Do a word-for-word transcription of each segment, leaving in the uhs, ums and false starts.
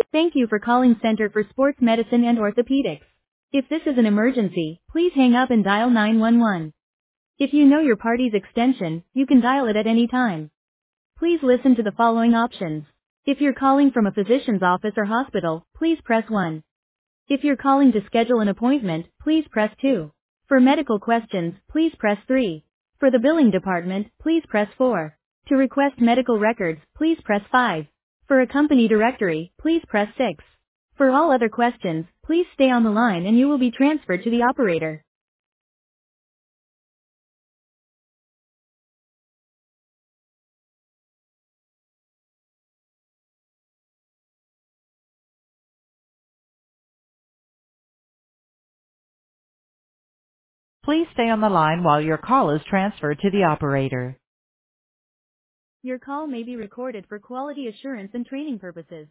Thank you for calling Center for Sports Medicine and Orthopedics. If this is an emergency, please hang up and dial nine one one. If you know your party's extension, you can dial it at any time. Please listen to the following options. If you're calling from a physician's office or hospital, please press one. If you're calling to schedule an appointment, please press two. For medical questions, please press three. For the billing department, please press four. To request medical records, please press five. For a company directory, please press six. For all other questions, please stay on the line and you will be transferred to the operator. Please stay on the line while your call is transferred to the operator. Your call may be recorded for quality assurance and training purposes.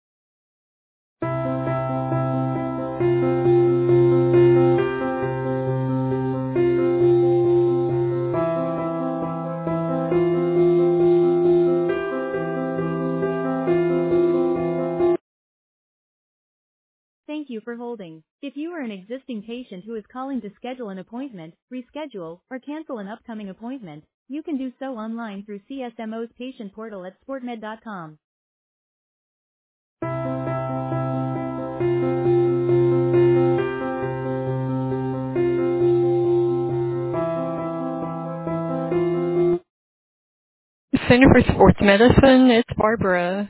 Thank you for holding. If you are an existing patient who is calling to schedule an appointment, reschedule, or cancel an upcoming appointment, you can do so online through C S M O's patient portal at sportmed dot com. Center for Sports Medicine, it's Barbara.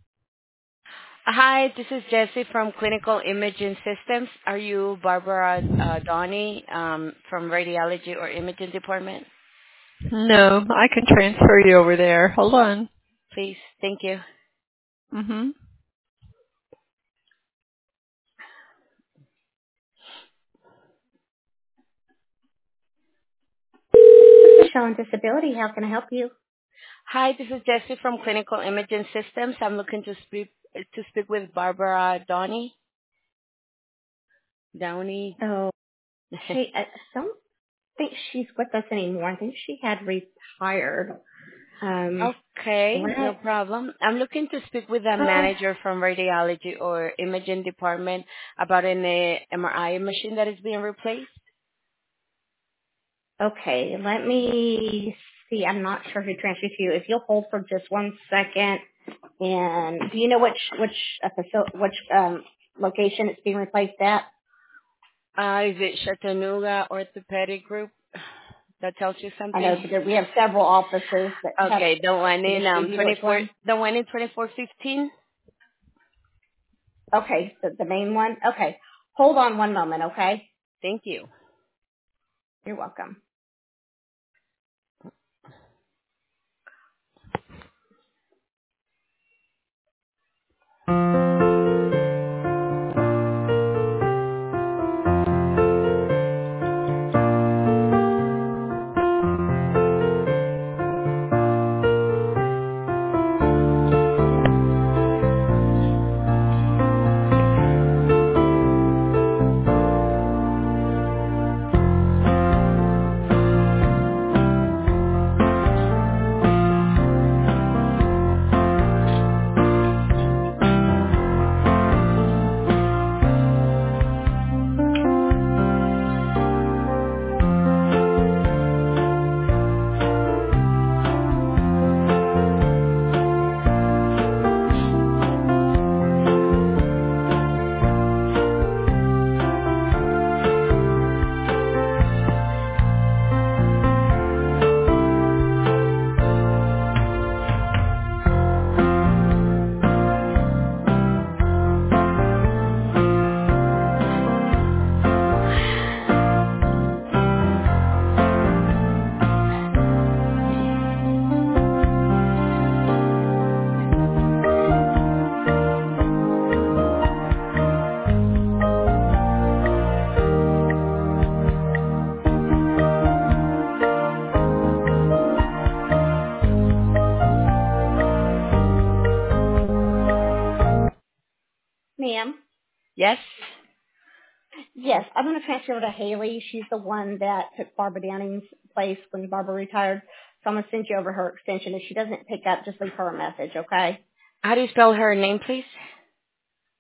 Hi, this is Jessie from Clinical Imaging Systems. Are you Barbara uh, Donnie um, from Radiology or Imaging Department? No, I can transfer you over there. Hold on. Please, thank you. Mm-hmm. Michelle on Disability. How can I help you? Hi, this is Jessie from Clinical Imaging Systems. I'm looking to speak to speak with Barbara Donnie. Downey. Oh, she. I don't think she's with us anymore. I think she had retired. Um, Okay, no what? problem. I'm looking to speak with a Uh, manager from Radiology or Imaging Department about an uh, M R I machine that is being replaced. okay, let me see. I'm not sure who transferred to you. If you'll hold for just one second, and do you know which which uh, facility, which um, location it's being replaced at? Uh, is it Chattanooga Orthopedic Group? That tells you I know something? that we have several offices that have. Okay, the one Can you in um see which twenty-four, one? the one in twenty-four fifteen. Okay, the, the main one. Okay, hold on one moment. Okay, Thank you. you're welcome. Ma'am. Yes? Yes, I'm going to transfer over to Haley. She's the one that took Barbara Downing's place when Barbara retired. So I'm going to send you over her extension. If she doesn't pick up, just leave her a message, okay? How do you spell her name, please?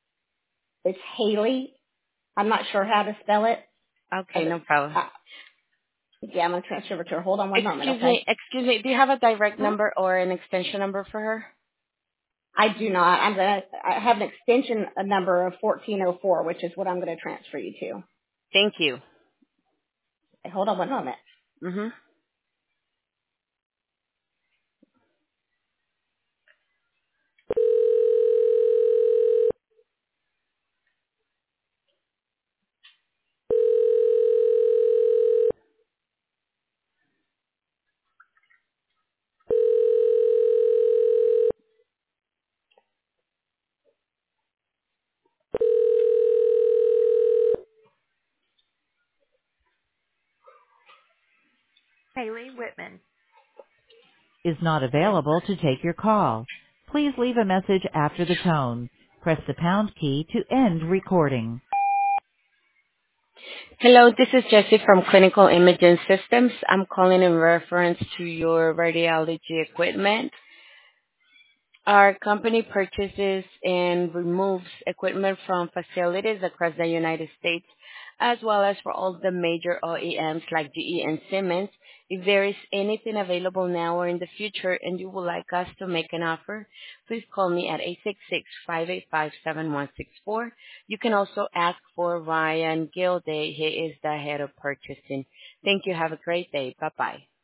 It's Haley. I'm not sure how to spell it. Okay, no problem. Uh, yeah, I'm going to transfer over to her. Hold on one Excuse moment, okay? me, excuse me. Do you have a direct Huh? number or an extension number for her? I do not. I'm going to I have an extension a number of fourteen oh four, which is what I'm going to transfer you to. Thank you. Okay, hold on one moment. Mm-hmm. Haley Whitman is not available to take your call. Please leave a message after the tone. Press the pound key to end recording. Hello, this is Jessie from Clinical Imaging Systems. I'm calling in reference to your radiology equipment. Our company purchases and removes equipment from facilities across the United States, as well as for all the major O E Ms like G E and Siemens. If there is anything available now or in the future and you would like us to make an offer, please call me at eight six six, five eight five, seven one six four. You can also ask for Ryan Gilday. He is the head of purchasing. Thank you. Have a great day. Bye-bye.